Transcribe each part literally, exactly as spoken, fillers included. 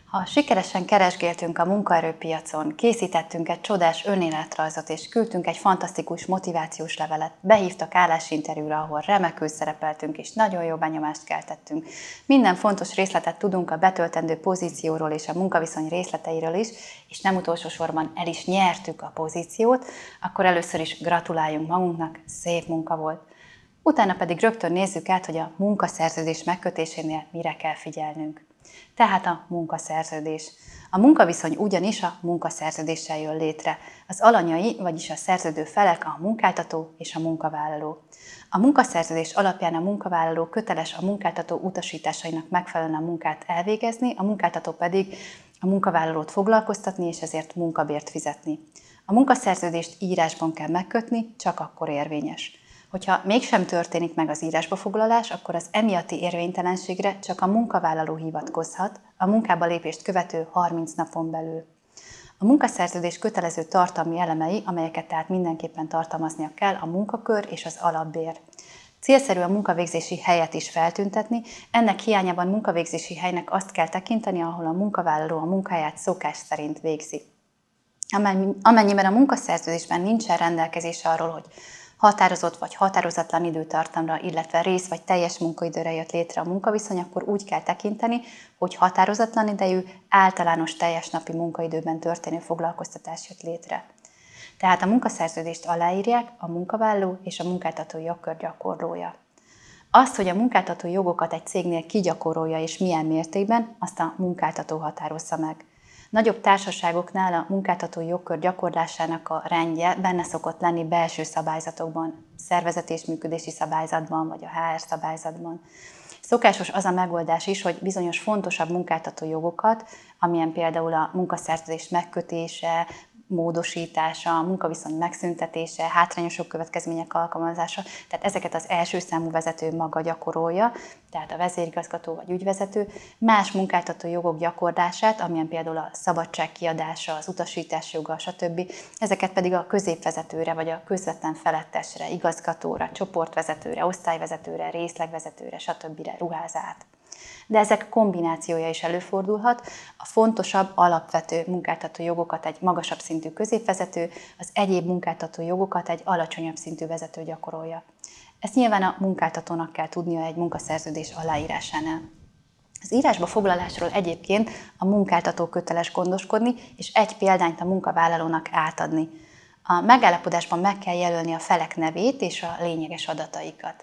Ha sikeresen keresgéltünk a munkaerőpiacon, készítettünk egy csodás önéletrajzot és küldtünk egy fantasztikus motivációs levelet, behívtak állásinterjúra, ahol remekül szerepeltünk és nagyon jó benyomást keltettünk, minden fontos részletet tudunk a betöltendő pozícióról és a munkaviszony részleteiről is, és nem utolsó sorban el is nyertük a pozíciót, akkor először is gratuláljunk magunknak, szép munka volt. Utána pedig rögtön nézzük át, hogy a munkaszerződés megkötésénél mire kell figyelnünk. Tehát a munkaszerződés. A munkaviszony ugyanis a munkaszerződéssel jön létre. Az alanyai, vagyis a szerződő felek a munkáltató és a munkavállaló. A munkaszerződés alapján a munkavállaló köteles a munkáltató utasításainak megfelelően a munkát elvégezni, a munkáltató pedig a munkavállalót foglalkoztatni és ezért munkabért fizetni. A munkaszerződést írásban kell megkötni, csak akkor érvényes. Hogyha mégsem történik meg az írásba foglalás, akkor az emiatti érvénytelenségre csak a munkavállaló hivatkozhat a munkába lépést követő harminc napon belül. A munkaszerződés kötelező tartalmi elemei, amelyeket tehát mindenképpen tartalmaznia kell, a munkakör és az alapbér. Célszerű a munkavégzési helyet is feltüntetni, ennek hiányában munkavégzési helynek azt kell tekinteni, ahol a munkavállaló a munkáját szokás szerint végzi. Amennyiben a munkaszerződésben nincsen rendelkezése arról, hogy határozott vagy határozatlan időtartamra, illetve rész vagy teljes munkaidőre jött létre a munkaviszony, akkor úgy kell tekinteni, hogy határozatlan idejű, általános teljes napi munkaidőben történő foglalkoztatás jött létre. Tehát a munkaszerződést aláírják a munkavállaló és a munkáltató jogkör gyakorlója. Azt, hogy a munkáltató jogokat egy cégnél kigyakorolja és milyen mértékben, azt a munkáltató határozza meg. Nagyobb társaságoknál a munkáltatói jogkör gyakorlásának a rendje benne szokott lenni belső szabályzatokban, szervezeti és működési szabályzatban vagy a há er szabályzatban. Szokásos az a megoldás is, hogy bizonyos fontosabb munkáltatói jogokat, amilyen például a munkaszerződés megkötése, módosítása, a munkaviszony megszüntetése, hátrányos következmények alkalmazása, tehát ezeket az első számú vezető maga gyakorolja, tehát a vezérigazgató vagy ügyvezető, más munkáltató jogok gyakorlását, amilyen például a szabadság kiadása, az utasítás joga, stb. Ezeket pedig a középvezetőre vagy a közvetlen felettesre, igazgatóra, csoportvezetőre, osztályvezetőre, részlegvezetőre, stb. Ruház át. De ezek kombinációja is előfordulhat. A fontosabb, alapvető munkáltató jogokat egy magasabb szintű középvezető, az egyéb munkáltató jogokat egy alacsonyabb szintű vezető gyakorolja. Ezt nyilván a munkáltatónak kell tudnia egy munkaszerződés aláírásánál. Az írásba foglalásról egyébként a munkáltató köteles gondoskodni, és egy példányt a munkavállalónak átadni. A megállapodásban meg kell jelölni a felek nevét és a lényeges adataikat.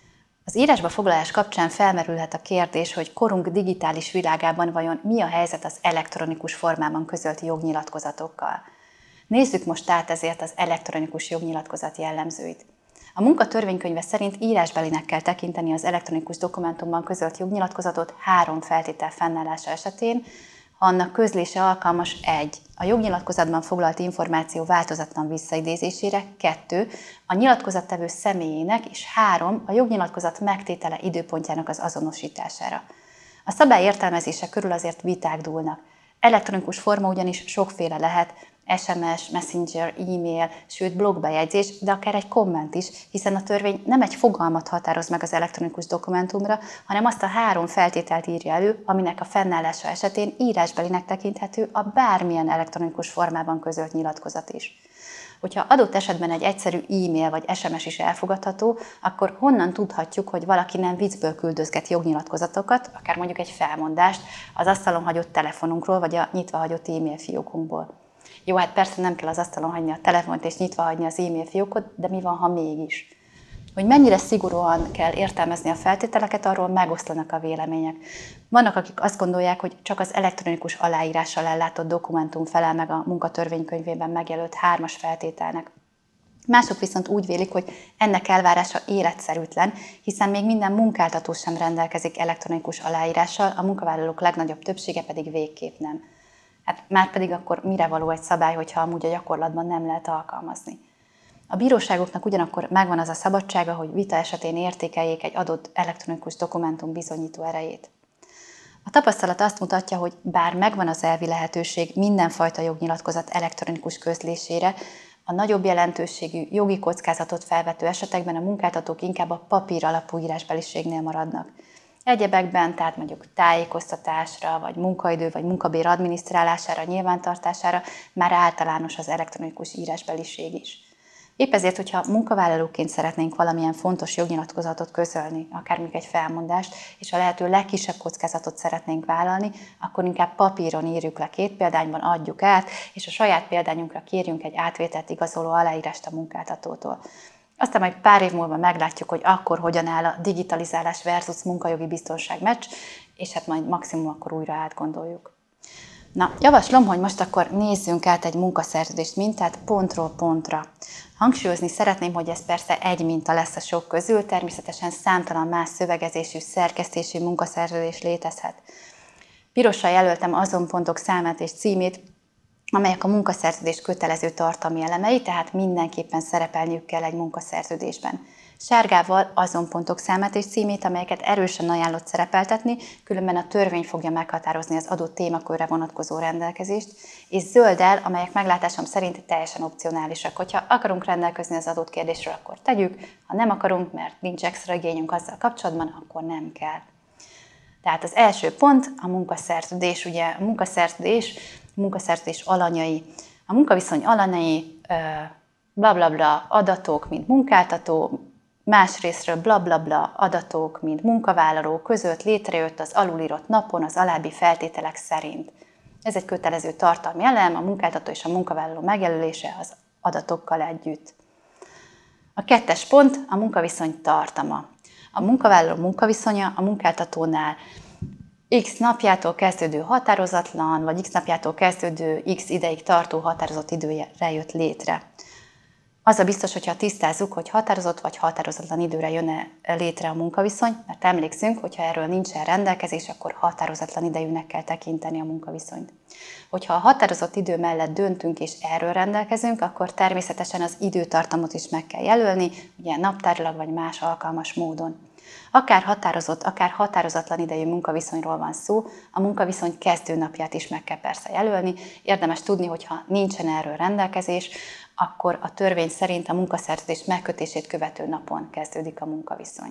Az írásba foglalás kapcsán felmerülhet a kérdés, hogy korunk digitális világában vajon mi a helyzet az elektronikus formában közölt jognyilatkozatokkal. Nézzük most át ezért az elektronikus jognyilatkozat jellemzőit. A munka törvénykönyve szerint írásbelinek kell tekinteni az elektronikus dokumentumban közölt jognyilatkozatot három feltétel fennállása esetén, ha annak közlése alkalmas egy. A jognyilatkozatban foglalt információ változatlan visszaidézésére, kettő. A nyilatkozattevő személyének, és három. A jognyilatkozat megtétele időpontjának az azonosítására. A szabály értelmezése körül azért viták dúlnak. Elektronikus forma ugyanis sokféle lehet, es em es, messenger, e-mail, sőt blogbejegyzés, de akár egy komment is, hiszen a törvény nem egy fogalmat határoz meg az elektronikus dokumentumra, hanem azt a három feltételt írja elő, aminek a fennállása esetén írásbelinek tekinthető a bármilyen elektronikus formában közölt nyilatkozat is. Hogyha adott esetben egy egyszerű e-mail vagy es em es is elfogadható, akkor honnan tudhatjuk, hogy valaki nem viccből küldözget jognyilatkozatokat, akár mondjuk egy felmondást az asztalon hagyott telefonunkról, vagy a nyitva hagyott e-mail fiókunkból. Jó, hát persze nem kell az asztalon hagyni a telefont és nyitva hagyni az e-mail fiókot, de mi van, ha mégis? Hogy mennyire szigorúan kell értelmezni a feltételeket, arról megoszlanak a vélemények. Vannak, akik azt gondolják, hogy csak az elektronikus aláírással ellátott dokumentum felel meg a munkatörvénykönyvében megjelölt hármas feltételnek. Mások viszont úgy vélik, hogy ennek elvárása életszerűtlen, hiszen még minden munkáltató sem rendelkezik elektronikus aláírással, a munkavállalók legnagyobb többsége pedig végképp nem. Hát már pedig akkor mire való egy szabály, hogyha amúgy a gyakorlatban nem lehet alkalmazni. A bíróságoknak ugyanakkor megvan az a szabadsága, hogy vita esetén értékeljék egy adott elektronikus dokumentum bizonyító erejét. A tapasztalat azt mutatja, hogy bár megvan az elvi lehetőség mindenfajta jognyilatkozat elektronikus közlésére, a nagyobb jelentőségű jogi kockázatot felvető esetekben a munkáltatók inkább a papír alapú írásbeliségnél maradnak. Egyebekben, tehát mondjuk tájékoztatásra, vagy munkaidő, vagy munkabér adminisztrálására, nyilvántartására már általános az elektronikus írásbeliség is. Épp ezért, hogyha munkavállalóként szeretnénk valamilyen fontos jognyilatkozatot közölni, akár mondjuk egy felmondást, és a lehető legkisebb kockázatot szeretnénk vállalni, akkor inkább papíron írjuk le, két példányban adjuk át, és a saját példányunkra kérjünk egy átvételt igazoló aláírást a munkáltatótól. Aztán majd pár év múlva meglátjuk, hogy akkor hogyan áll a digitalizálás versus munkajogi biztonság meccs, és hát majd maximum akkor újra átgondoljuk. Na, javaslom, hogy most akkor nézzünk át egy munkaszerződést mintát pontról pontra. Hangsúlyozni szeretném, hogy ez persze egy minta lesz a sok közül, természetesen számtalan más szövegezésű, szerkesztésű munkaszerződés létezhet. Pirossal jelöltem azon pontok számát és címét, amelyek a munkaszerződés kötelező tartalmi elemei, tehát mindenképpen szerepelniük kell egy munkaszerződésben. Sárgával azon pontok számát és címét, amelyeket erősen ajánlott szerepeltetni, különben a törvény fogja meghatározni az adott témakörre vonatkozó rendelkezést, és zölddel, amelyek meglátásom szerint teljesen opcionálisak. Hogyha akarunk rendelkezni az adott kérdésről, akkor tegyük, ha nem akarunk, mert nincs extra igényünk azzal kapcsolatban, akkor nem kell. Tehát az első pont a munkaszerződés, ugye a munkaszerződés, a munkaszerződés alanyai. A munkaviszony alanyai, blablabla bla, bla, adatok, mint munkáltató, másrésztről blablabla bla, adatok, mint munkavállaló között létrejött az alulírott napon az alábbi feltételek szerint. Ez egy kötelező tartalmi elem, a munkáltató és a munkavállaló megjelölése az adatokkal együtt. A kettes pont a munkaviszony tartama. A munkavállaló munkaviszonya a munkáltatónál X napjától kezdődő határozatlan, vagy X napjától kezdődő X ideig tartó határozott időre jött létre. Az a biztos, hogyha tisztázzuk, hogy határozott vagy határozatlan időre jön létre a munkaviszony, mert emlékszünk, hogyha erről nincsen rendelkezés, akkor határozatlan idejűnek kell tekinteni a munkaviszonyt. Hogyha a határozott idő mellett döntünk és erről rendelkezünk, akkor természetesen az időtartamot is meg kell jelölni, ugye naptárilag vagy más alkalmas módon. Akár határozott, akár határozatlan idejű munkaviszonyról van szó, a munkaviszony kezdőnapját is meg kell persze jelölni. Érdemes tudni, hogyha nincsen erről rendelkezés, akkor a törvény szerint a munkaszerződés megkötését követő napon kezdődik a munkaviszony.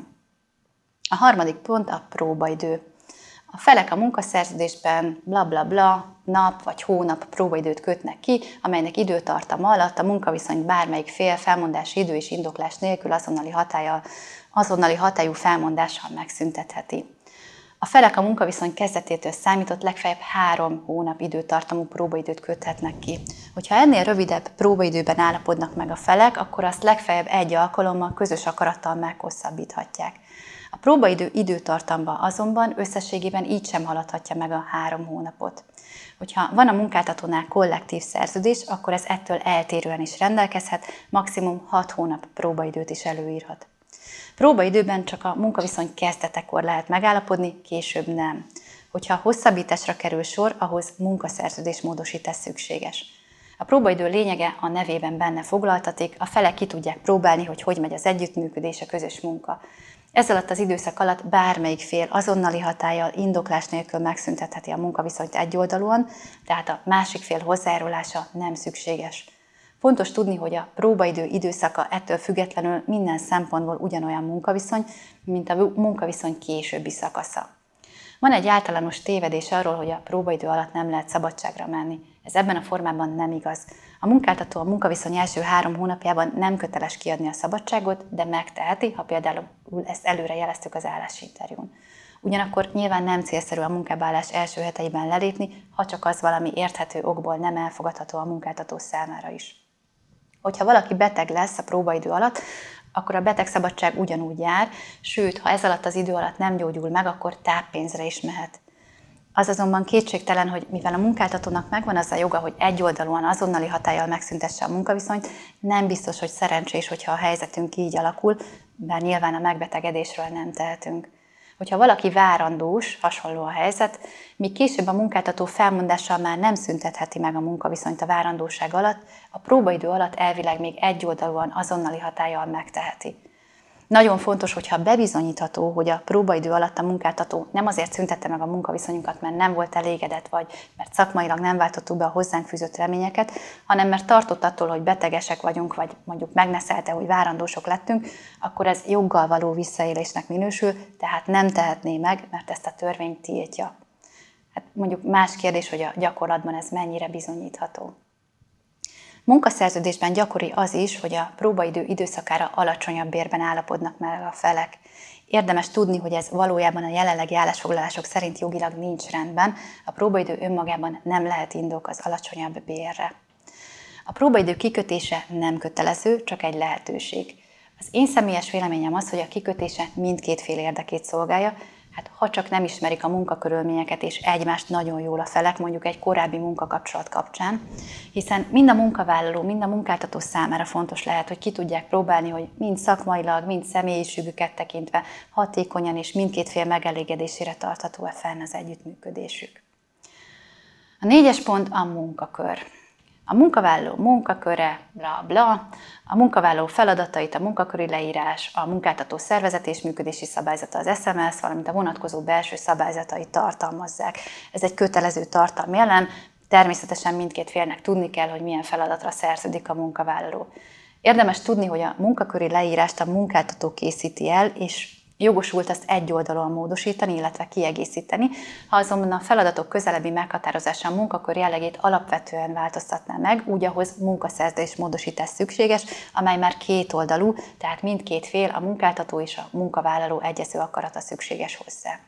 A harmadik pont a próbaidő. A felek a munkaszerződésben blablabla bla, bla, nap vagy hónap próbaidőt kötnek ki, amelynek időtartama alatt a munkaviszony bármelyik fél felmondási idő és indoklás nélkül azonnali hatállyal, azonnali hatályú felmondással megszüntetheti. A felek a munkaviszony kezdetétől számított legfeljebb három hónap időtartamú próbaidőt köthetnek ki. Hogyha ennél rövidebb próbaidőben állapodnak meg a felek, akkor azt legfeljebb egy alkalommal közös akarattal meghosszabbíthatják. A próbaidő időtartamba azonban összességében így sem haladhatja meg a három hónapot. Hogyha van a munkáltatónál kollektív szerződés, akkor ez ettől eltérően is rendelkezhet, maximum hat hónap próbaidőt is előírhat. Próbaidőben csak a munkaviszony kezdetekor lehet megállapodni, később nem. Hogyha hosszabbításra kerül sor, ahhoz munkaszerződés módosítás szükséges. A próbaidő lényege a nevében benne foglaltatik, a felek ki tudják próbálni, hogy hogy megy az együttműködés, a közös munka. Ez alatt az időszak alatt bármelyik fél azonnali hatállyal, indoklás nélkül megszüntetheti a munkaviszonyt egyoldalúan, tehát a másik fél hozzájárulása nem szükséges. Fontos tudni, hogy a próbaidő időszaka ettől függetlenül minden szempontból ugyanolyan munkaviszony, mint a munkaviszony későbbi szakasza. Van egy általános tévedés arról, hogy a próbaidő alatt nem lehet szabadságra menni. Ez ebben a formában nem igaz. A munkáltató a munkaviszony első három hónapjában nem köteles kiadni a szabadságot, de megteheti, ha például ezt előre jeleztük az állásinterjún. Ugyanakkor nyilván nem célszerű a munkábálás első heteiben lelépni, ha csak az valami érthető okból nem elfogadható a munkáltató számára is. Hogyha valaki beteg lesz a próbaidő alatt, akkor a betegszabadság ugyanúgy jár, sőt, ha ez alatt az idő alatt nem gyógyul meg, akkor táppénzre is mehet. Az azonban kétségtelen, hogy mivel a munkáltatónak megvan az a joga, hogy egyoldalúan azonnali hatállyal megszüntesse a munkaviszonyt, nem biztos, hogy szerencsés, hogyha a helyzetünk így alakul, bár nyilván a megbetegedésről nem tehetünk. Hogyha valaki várandós, hasonló a helyzet, míg később a munkáltató felmondással már nem szüntetheti meg a munkaviszonyt a várandóság alatt, a próbaidő alatt elvileg még egyoldalúan azonnali hatállyal megteheti. Nagyon fontos, hogyha bebizonyítható, hogy a próbaidő alatt a munkáltató nem azért szüntette meg a munkaviszonyunkat, mert nem volt elégedett, vagy mert szakmailag nem váltottuk be a hozzánk fűzött reményeket, hanem mert tartott attól, hogy betegesek vagyunk, vagy mondjuk megneszelte, hogy várandósok lettünk, akkor ez joggal való visszaélésnek minősül, tehát nem tehetné meg, mert ezt a törvény tiltja. Hát mondjuk más kérdés, hogy a gyakorlatban ez mennyire bizonyítható. Munkaszerződésben gyakori az is, hogy a próbaidő időszakára alacsonyabb bérben állapodnak meg a felek. Érdemes tudni, hogy ez valójában a jelenlegi állásfoglalások szerint jogilag nincs rendben, a próbaidő önmagában nem lehet indok az alacsonyabb bérre. A próbaidő kikötése nem kötelező, csak egy lehetőség. Az én személyes véleményem az, hogy a kikötése mindkét fél érdekét szolgálja, hát ha csak nem ismerik a munkakörülményeket és egymást nagyon jól a felek, mondjuk egy korábbi munkakapcsolat kapcsán, hiszen mind a munkavállaló, mind a munkáltató számára fontos lehet, hogy ki tudják próbálni, hogy mind szakmailag, mind személyiségüket tekintve hatékonyan és mindkét fél megelégedésére tartható-e fenn az együttműködésük. A négyes pont a munkakör. A munkavállaló munkaköre, bla bla, a munkavállaló feladatait, a munkaköri leírás, a munkáltató szervezet és működési szabályzata, az es em es, valamint a vonatkozó belső szabályzatait tartalmazzák. Ez egy kötelező tartalmi elem, természetesen mindkét félnek tudni kell, hogy milyen feladatra szerződik a munkavállaló. Érdemes tudni, hogy a munkaköri leírást a munkáltató készíti el, és jogosult azt egyoldalúan módosítani, illetve kiegészíteni, ha azonban a feladatok közelebbi meghatározása a munkakör jellegét alapvetően változtatná meg, úgy ahhoz munkaszerződés módosítás szükséges, amely már kétoldalú, tehát mindkét fél, a munkáltató és a munkavállaló egyező akarata szükséges hozzá.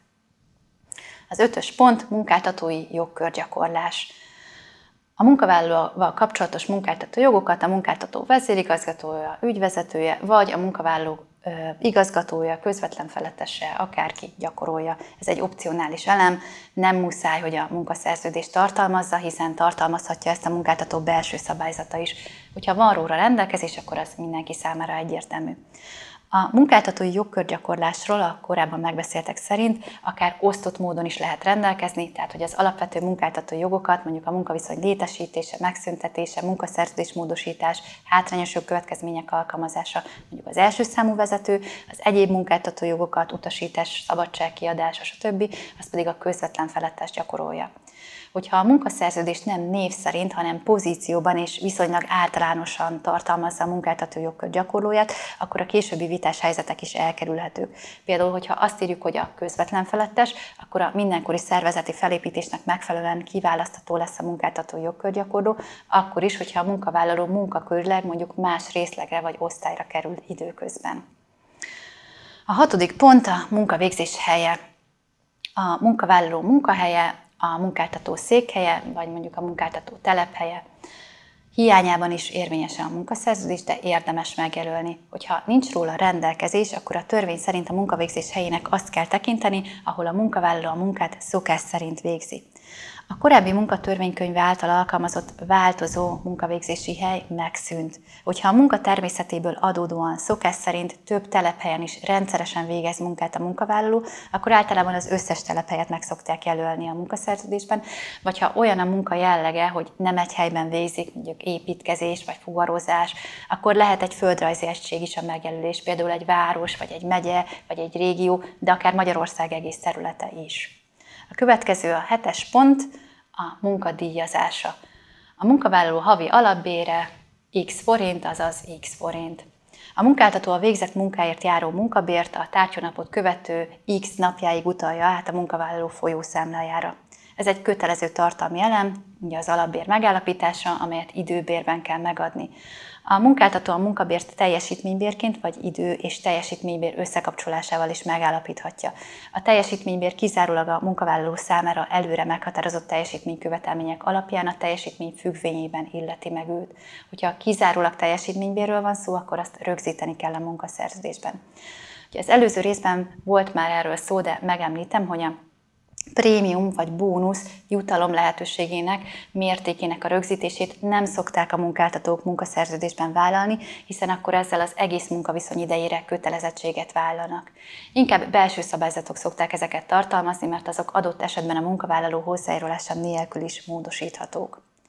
Az ötös pont munkáltatói jogkörgyakorlás. A munkavállalóval kapcsolatos munkáltató jogokat a munkáltató vezérigazgatója, ügyvezetője, vagy a munkavállaló igazgatója, közvetlen felettese, akárki gyakorolja. Ez egy opcionális elem, nem muszáj, hogy a munkaszerződést tartalmazza, hiszen tartalmazhatja ezt a munkáltató belső szabályzata is. Hogyha van róla rendelkezés, akkor az mindenki számára egyértelmű. A munkáltatói jogkörgyakorlásról a korábban megbeszéltek szerint akár osztott módon is lehet rendelkezni, tehát hogy az alapvető munkáltatói jogokat, mondjuk a munkaviszony létesítése, megszüntetése, munkaszerződés módosítás, hátrányos jogkövetkezmények alkalmazása, mondjuk az első számú vezető, az egyéb munkáltatói jogokat, utasítás, szabadság kiadása, stb., az pedig a közvetlen felettes gyakorolja. Hogyha a munkaszerződés nem név szerint, hanem pozícióban és viszonylag általánosan tartalmazza a munkáltató jogkör gyakorlóját, akkor a későbbi vitás helyzetek is elkerülhetők. Például, hogyha azt írjuk, hogy a közvetlen felettes, akkor a mindenkori szervezeti felépítésnek megfelelően kiválasztható lesz a munkáltató jogkörgyakorló, akkor is, hogyha a munkavállaló munkakörleg mondjuk más részlegre vagy osztályra kerül időközben. A hatodik pont a munkavégzés helye. A munkavállaló munkahelye, a munkáltató székhelye, vagy mondjuk a munkáltató telephelye. Hiányában is érvényes a munkaszerződés, de érdemes megjelölni. Hogyha nincs róla rendelkezés, akkor a törvény szerint a munkavégzés helyének azt kell tekinteni, ahol a munkavállaló a munkát szokás szerint végzi. A korábbi munkatörvénykönyve által alkalmazott változó munkavégzési hely megszűnt. Hogyha a munka természetéből adódóan szokás szerint több telephelyen is rendszeresen végez munkát a munkavállaló, akkor általában az összes telephelyet meg szokták jelölni a munkaszerződésben, vagy ha olyan a munka jellege, hogy nem egy helyben végzik, mondjuk építkezés vagy fuvarozás, akkor lehet egy földrajzi egység is a megjelölés, például egy város, vagy egy megye, vagy egy régió, de akár Magyarország egész területe is. A következő, a hetes pont, a munkadíjazása. A munkavállaló havi alapbére x forint, azaz x forint. A munkáltató a végzett munkáért járó munkabért a tárgynapot követő x napjáig utalja át a munkavállaló folyószámlájára. Ez egy kötelező tartalmi elem, ugye az alapbér megállapítása, amelyet időbérben kell megadni. A munkáltató a munkabért teljesítménybérként vagy idő és teljesítménybér összekapcsolásával is megállapíthatja. A teljesítménybér kizárólag a munkavállaló számára előre meghatározott teljesítménykövetelmények alapján a teljesítmény függvényében illeti meg őt. Hogyha kizárólag teljesítménybérről van szó, akkor azt rögzíteni kell a munkaszerződésben. Ugye az előző részben volt már erről szó, de megemlítem, hogy a prémium vagy bónusz jutalom lehetőségének, mértékének a rögzítését nem szokták a munkáltatók munkaszerződésben vállalni, hiszen akkor ezzel az egész munkaviszony idejére kötelezettséget vállalnak. Inkább belső szabályzatok szokták ezeket tartalmazni, mert azok adott esetben a munkavállaló hozzájárulása nélkül is módosíthatók.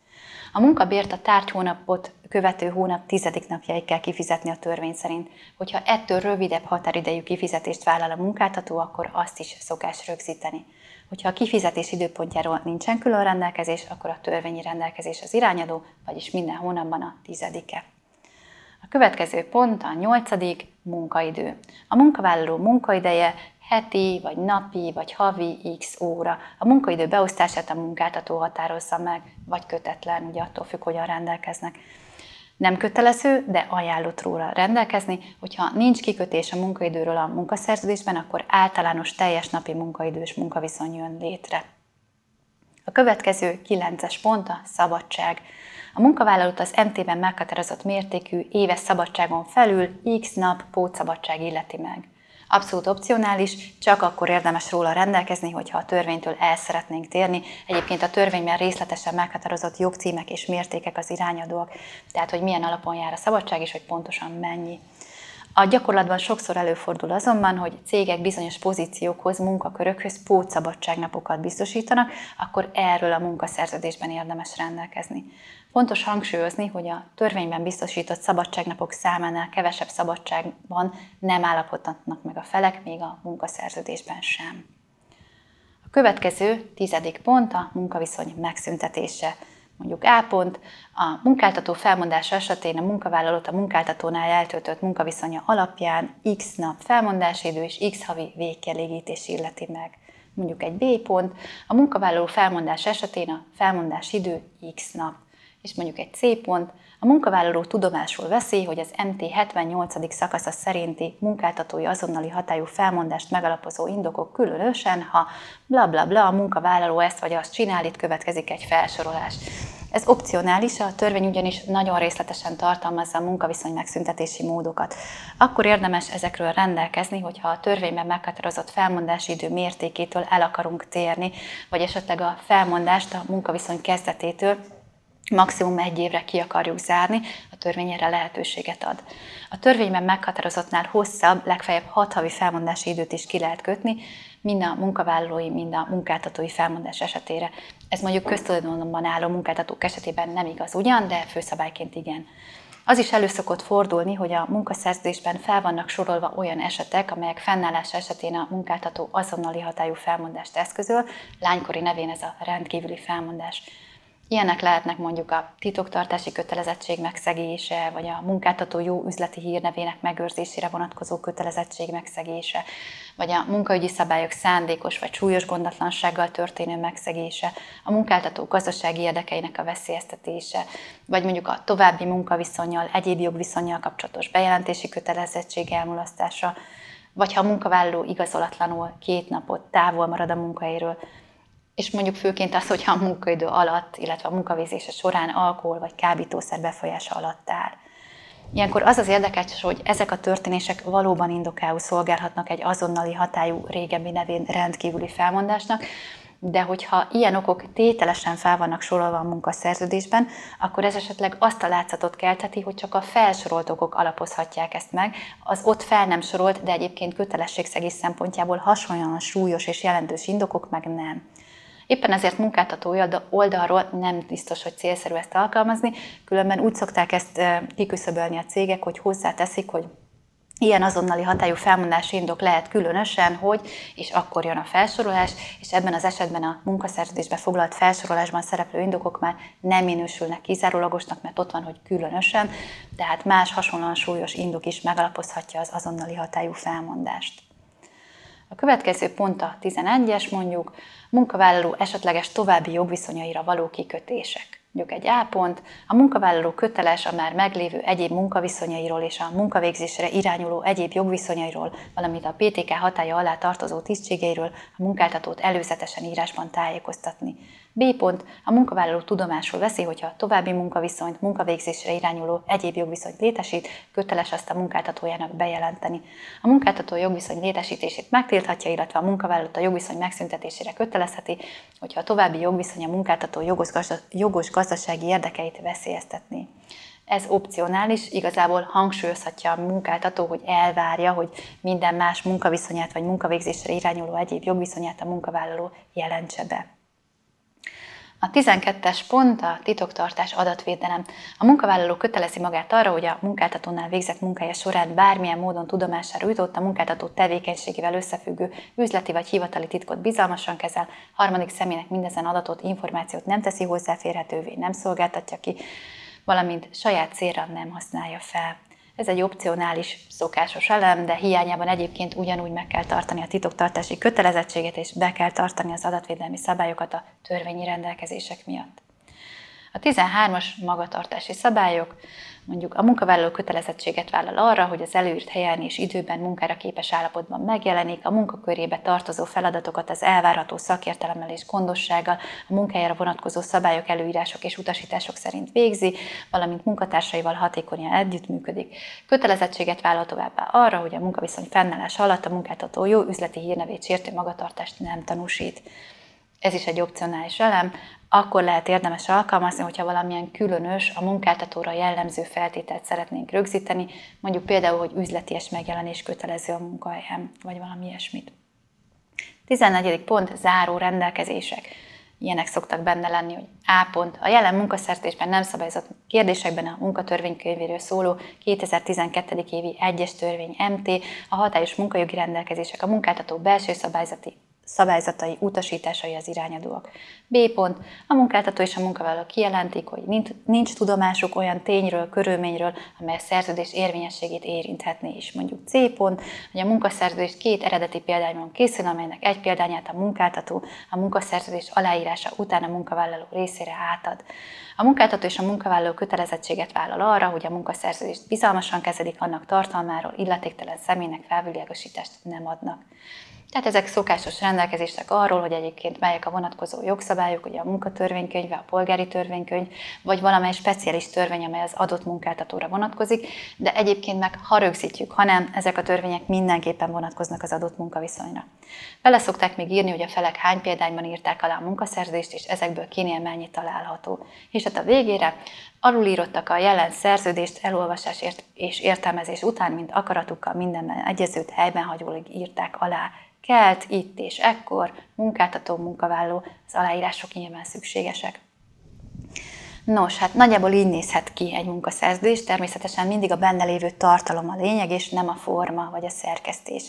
A munkabért a tárgyhónapot követő hónap tizedik napjáig kell kifizetni a törvény szerint. Hogyha ettől rövidebb határidejű kifizetést vállal a munkáltató, akkor azt is szokás rögzíteni. Hogyha a kifizetés időpontjáról nincsen külön rendelkezés, akkor a törvényi rendelkezés az irányadó, vagyis minden hónapban a tizedike. A következő pont a nyolcadik, munkaidő. A munkavállaló munkaideje heti, vagy napi, vagy havi x óra. A munkaidő beosztását a munkáltató határozza meg, vagy kötetlen, ugye attól függ, hogyan rendelkeznek. Nem kötelező, de ajánlott róla rendelkezni, hogyha nincs kikötés a munkaidőről a munkaszerződésben, akkor általános teljes napi munkaidős munkaviszony jön létre. A következő kilences pont a szabadság. A munkavállalót az em té-ben meghatározott mértékű éves szabadságon felül x nap pótszabadság illeti meg. Abszolút opcionális, csak akkor érdemes róla rendelkezni, hogyha a törvénytől el szeretnénk térni. Egyébként a törvényben részletesen meghatározott jogcímek és mértékek az irányadóak, tehát hogy milyen alapon jár a szabadság és hogy pontosan mennyi. A gyakorlatban sokszor előfordul azonban, hogy cégek bizonyos pozíciókhoz, munkakörökhöz pótszabadságnapokat biztosítanak, akkor erről a munkaszerződésben érdemes rendelkezni. Fontos hangsúlyozni, hogy a törvényben biztosított szabadságnapok számánál kevesebb szabadságban nem állapodhatnak meg a felek, még a munkaszerződésben sem. A következő tizedik pont a munkaviszony megszüntetése. Mondjuk A pont, a munkáltató felmondása esetén a munkavállalót a munkáltatónál eltöltött munkaviszonya alapján x nap felmondási idő és x havi végkielégítés illeti meg. Mondjuk egy B pont, a munkavállaló felmondása esetén a felmondási idő x nap. És mondjuk egy C pont, a munkavállaló tudomásul veszi, hogy az em té hetvennyolcadik szakasza szerinti munkáltatói azonnali hatályú felmondást megalapozó indokok, különösen, ha bla bla bla, a munkavállaló ezt vagy azt csinál, itt következik egy felsorolás. Ez opcionális, a törvény ugyanis nagyon részletesen tartalmazza a munkaviszony megszüntetési módokat. Akkor érdemes ezekről rendelkezni, hogyha a törvényben meghatározott felmondási idő mértékétől el akarunk térni, vagy esetleg a felmondást a munkaviszony kezdetétől maximum egy évre ki akarjuk zárni, a törvény erre lehetőséget ad. A törvényben meghatározottnál hosszabb, legfeljebb hat havi felmondási időt is ki lehet kötni, mind a munkavállalói, mind a munkáltatói felmondás esetére. Ez mondjuk köztulajdonban álló munkáltatók esetében nem igaz ugyan, de főszabályként igen. Az is elő szokott fordulni, hogy a munkaszerződésben fel vannak sorolva olyan esetek, amelyek fennállása esetén a munkáltató azonnali hatályú felmondást eszközöl, lánykori nevén ez a rendkívüli felmondás. Ilyenek lehetnek mondjuk a titoktartási kötelezettség megszegése, vagy a munkáltató jó üzleti hírnevének megőrzésére vonatkozó kötelezettség megszegése, vagy a munkaügyi szabályok szándékos vagy súlyos gondatlansággal történő megszegése, a munkáltató gazdasági érdekeinek a veszélyeztetése, vagy mondjuk a további munkaviszonnyal, egyéb jogviszonnyal kapcsolatos bejelentési kötelezettség elmulasztása, vagy ha a munkavállaló igazolatlanul két napot távol marad a munkahelyről, és mondjuk főként az, hogyha a munkaidő alatt, illetve a munkavégzése során alkohol vagy kábítószer befolyása alatt áll. Ilyenkor az az érdekes, hogy ezek a történések valóban indokául szolgálhatnak egy azonnali hatályú, régebbi nevén rendkívüli felmondásnak, de hogyha ilyen okok tételesen fel vannak sorolva a munkaszerződésben, akkor ez esetleg azt a látszatot keltheti, hogy csak a felsorolt okok alapozhatják ezt meg, az ott fel nem sorolt, de egyébként kötelességszegés szempontjából hasonlóan súlyos és jelentős indokok meg nem. Éppen ezért munkáltatói oldalról nem biztos, hogy célszerű ezt alkalmazni, különben úgy szokták ezt kiküszöbölni a cégek, hogy hozzáteszik, hogy ilyen azonnali hatályú felmondási indok lehet különösen, hogy, és akkor jön a felsorolás, és ebben az esetben a munkaszerződésbe foglalt felsorolásban szereplő indokok már nem minősülnek kizárólagosnak, mert ott van, hogy különösen, tehát más hasonlóan súlyos indok is megalapozhatja az azonnali hatályú felmondást. A következő pont a tizenegyes mondjuk, munkavállaló esetleges további jogviszonyaira való kikötések. Mondjuk egy A pont, a munkavállaló köteles a már meglévő egyéb munkaviszonyairól és a munkavégzésre irányuló egyéb jogviszonyairól, valamint a pé té ká hatálya alá tartozó tisztségeiről a munkáltatót előzetesen írásban tájékoztatni. B pont, a munkavállaló tudomásul veszi, hogyha további munkaviszonyt, munkavégzésre irányuló egyéb jogviszonyt létesít, köteles azt a munkáltatójának bejelenteni. A munkáltató jogviszony létesítését megtilthatja, illetve a munkavállalót a jogviszony megszüntetésére kötelezheti, hogyha a további jogviszony a munkáltató jogos, gazda, jogos gazdasági érdekeit veszélyeztetni. Ez opcionális, igazából hangsúlyozhatja a munkáltató, hogy elvárja, hogy minden más munkaviszonyát vagy munkavégzésre irányuló egyéb jogviszonyát a munkavállaló jelentse be. A tizenkettes pont a titoktartás, adatvédelem. A munkavállaló kötelezi magát arra, hogy a munkáltatónál végzett munkája során bármilyen módon tudomására jutott a munkáltató tevékenységével összefüggő üzleti vagy hivatali titkot bizalmasan kezel, harmadik személynek mindezen adatot, információt nem teszi hozzáférhetővé, nem szolgáltatja ki, valamint saját célra nem használja fel. Ez egy opcionális, szokásos elem, de hiányában egyébként ugyanúgy meg kell tartani a titoktartási kötelezettséget, és be kell tartani az adatvédelmi szabályokat a törvényi rendelkezések miatt. A tizenhármas magatartási szabályok, mondjuk a munkavállaló kötelezettséget vállal arra, hogy az előírt helyen és időben munkára képes állapotban megjelenik, a munkakörébe tartozó feladatokat az elvárható szakértelemmel és gondossággal, a munkájára vonatkozó szabályok, előírások és utasítások szerint végzi, valamint munkatársaival hatékonyan együttműködik. Kötelezettséget vállal továbbá arra, hogy a munkaviszony fennállása alatt a munkáltató jó üzleti hírnevét sértő magatartást nem tanúsít. Ez is egy opcionális elem, akkor lehet érdemes alkalmazni, hogyha valamilyen különös, a munkáltatóra jellemző feltételt szeretnénk rögzíteni, mondjuk például, hogy üzleties megjelenés kötelező a munkahelyen, vagy valami ilyesmit. tizennegyedik pont, záró rendelkezések. Ilyenek szoktak benne lenni, hogy A pont. A jelen munkaszerződésben nem szabályozott kérdésekben a munkatörvénykönyvéről szóló kétezer-tizenkettő. évi egyes törvény em té, a hatályos munkajogi rendelkezések, a munkáltató belső szabályzati szabályzatai, utasításai az irányadóak. B pont. A munkáltató és a munkavállaló kijelentik, hogy nincs, nincs tudomásuk olyan tényről, körülményről, amely a szerződés érvényességét érinthetné is. Mondjuk C pont, hogy a munkaszerződés két eredeti példányban készül, amelynek egy példányát a munkáltató a munkaszerződés aláírása után a munkavállaló részére átad. A munkáltató és a munkavállaló kötelezettséget vállal arra, hogy a munkaszerződést bizalmasan kezelik, annak tartalmáról illetéktelen személynek felvilágosítást nem adnak. Tehát ezek szokásos rendelkezések arról, hogy egyébként melyek a vonatkozó jogszabályok, ugye a munkatörvénykönyve, a polgári törvénykönyv, vagy valamely speciális törvény, amely az adott munkáltatóra vonatkozik, de egyébként meg ha rögzítjük, ha nem, ezek a törvények mindenképpen vonatkoznak az adott munkaviszonyra. Bele szokták még írni, hogy a felek hány példányban írták alá a munkaszerződést, és ezekből kinél mennyi található. És hát a végére alulírottak a jelen szerződést elolvasás és értelmezés után, mint akaratukkal mindenben egyezőt helyben hagyólag írták alá. Kelt, itt és ekkor, munkáltató, munkavállaló, az aláírások nyilván szükségesek. Nos, hát nagyjából így nézhet ki egy munkaszerződés, természetesen mindig a benne lévő tartalom a lényeg, és nem a forma vagy a szerkesztés.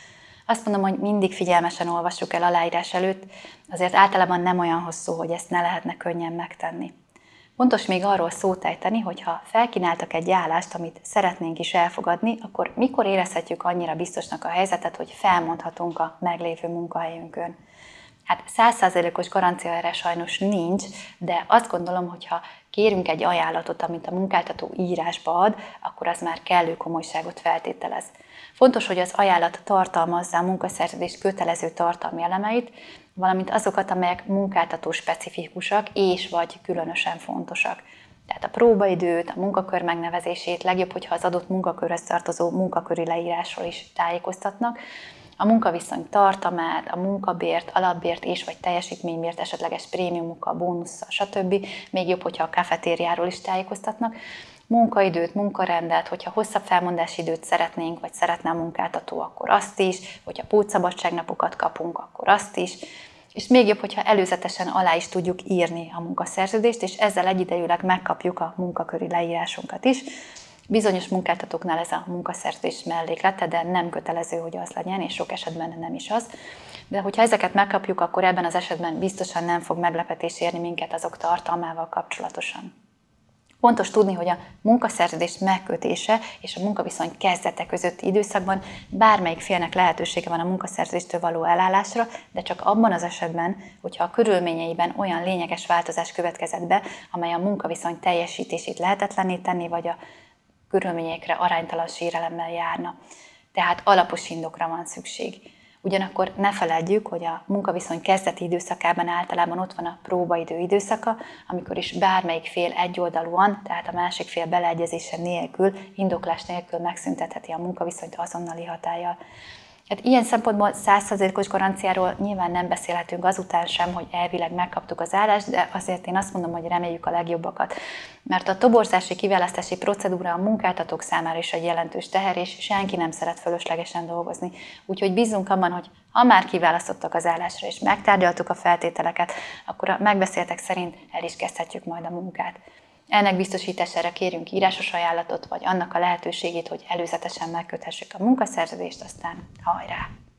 Azt mondom, hogy mindig figyelmesen olvassuk el aláírás előtt, azért általában nem olyan hosszú, hogy ezt ne lehetne könnyen megtenni. Fontos még arról szót ejteni, hogy ha felkínáltak egy állást, amit szeretnénk is elfogadni, akkor mikor érezhetjük annyira biztosnak a helyzetet, hogy felmondhatunk a meglévő munkahelyünkön. Hát száz százalékos garancia erre sajnos nincs, de azt gondolom, hogy ha kérünk egy ajánlatot, amit a munkáltató írásba ad, akkor az már kellő komolyságot feltételez. Fontos, hogy az ajánlat tartalmazza a munkaszerződés kötelező tartalmi elemeit, valamint azokat, amelyek munkáltató specifikusak és vagy különösen fontosak. Tehát a próbaidőt, a munkakör megnevezését legjobb, hogyha az adott munkakörhöz tartozó munkaköri leírásról is tájékoztatnak, a munkaviszony tartamát, a munkabért, alapbért és vagy teljesítménybért, esetleges prémiumokkal, bónusszal, stb. Még jobb, hogyha a kafetériáról is tájékoztatnak. Munkaidőt, munkarendet, hogyha hosszabb felmondási időt szeretnénk, vagy szeretne a munkáltató, akkor azt is, hogyha pótszabadságnapokat kapunk, akkor azt is. És még jobb, hogyha előzetesen alá is tudjuk írni a munkaszerződést, és ezzel egyidejűleg megkapjuk a munkaköri leírásunkat is. Bizonyos munkáltatóknál ez a munkaszerződés melléklete, de nem kötelező, hogy az legyen, és sok esetben nem is az. De hogyha ezeket megkapjuk, akkor ebben az esetben biztosan nem fog meglepetés érni minket azok tartalmával kapcsolatosan. Fontos tudni, hogy a munkaszerződés megkötése és a munkaviszony kezdete közötti időszakban bármelyik félnek lehetősége van a munkaszerződéstől való elállásra, de csak abban az esetben, hogyha a körülményeiben olyan lényeges változás következett be, amely a munkaviszony teljesítését lehetetlenné tenni, vagy a körülményekre aránytalan sérelemmel járna. Tehát alapos indokra van szükség. Ugyanakkor ne feledjük, hogy a munkaviszony kezdeti időszakában általában ott van a próbaidő időszaka, amikor is bármelyik fél egyoldalúan, tehát a másik fél beleegyezése nélkül, indoklás nélkül megszüntetheti a munkaviszonyt azonnali hatállyal. Hát ilyen szempontból száz százalékos garanciáról nyilván nem beszélhetünk azután sem, hogy elvileg megkaptuk az állást, de azért én azt mondom, hogy reméljük a legjobbakat. Mert a toborzási kiválasztási procedúra a munkáltatók számára is egy jelentős teher, és senki nem szeret fölöslegesen dolgozni. Úgyhogy bízzunk abban, hogy Ha már kiválasztottak az állásra és megtárgyaltuk a feltételeket, akkor a megbeszéltek szerint el is kezdhetjük majd a munkát. Ennek biztosítására kérünk írásos ajánlatot, vagy annak a lehetőségét, hogy előzetesen megköthessük a munkaszerződést, aztán hajrá!